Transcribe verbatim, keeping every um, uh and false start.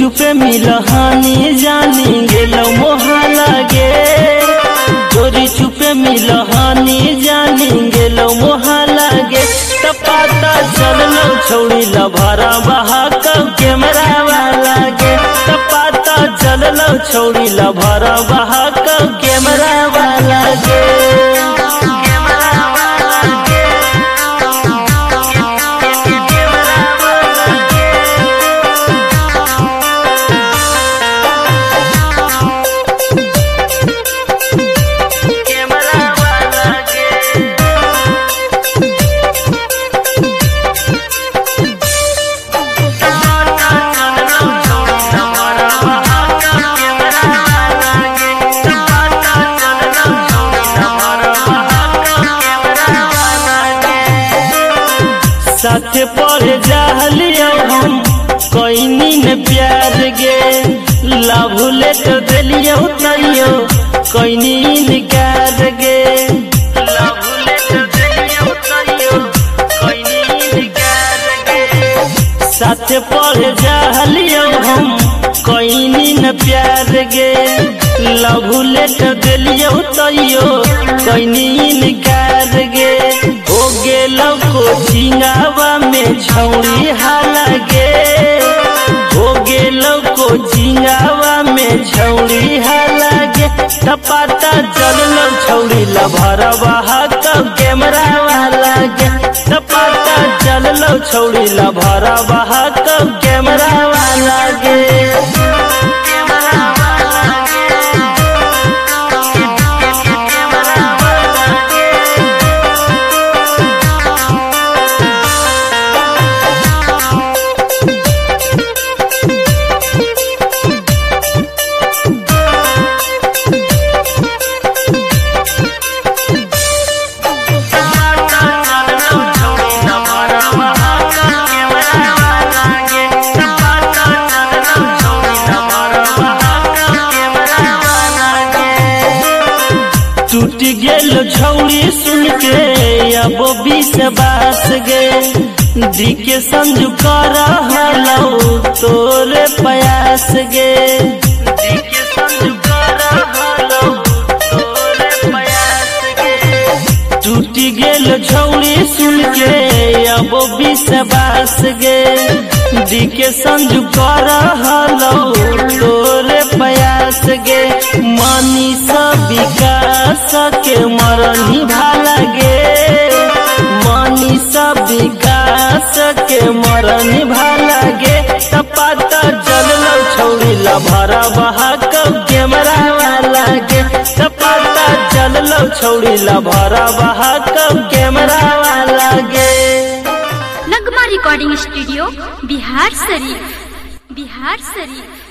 छुपे मिलहानी जानी गेलो मोहला गे चोरी छुपे मिलहानी जानी गेलो मोहला गे तपाता चललो छौड़ी लभरा बहा कैमरा वाला गे तपाता चललो छौड़ी लभरा बहा कैमरा वाला गे साथे पढ़े जालियो हम कोइनी ने प्यार गे लाभ ले तो दिलियो तैयो कोइनी निकार गे लाभ ले तो दिलियो तैयो कोइनी निकार गे साथे पढ़े जालियो हम कोइनी ने प्यार गे लाभ ले तो दिलियो तैयो कोइनी निकार गे हो गेलो कोचिंगावा में छौड़ी हाला गे हो गेलो कोचिंगावा में छौड़ी हाला गे तपाता चललो छौड़ी लभरा बहा कैमरा वाला गे तपाता चललो छौड़ी लभरा बहा कैमरा वाला गे टूट गेलो छौड़ी सुन के अब विश्वास गे दी के संजू कर हलो तोरे प्रयास गे दी के संजू कर हलो तोरे प्रयास गे टूट गेलो छौड़ी सुन के अब विश्वास गे दी के संजू कर हलो तोरे प्रयास गे मानी सब विकास के मरनी भाला गे मानी सब विकास के मरनी भाला गे तपाता चललो छौड़ी लभरा बहा कैमरा वाला गे तपाता चललो छौड़ी लभरा बहा कैमरा वाला गे। नगमा रिकॉर्डिंग स्टूडियो बिहार शरीफ बिहार शरीफ।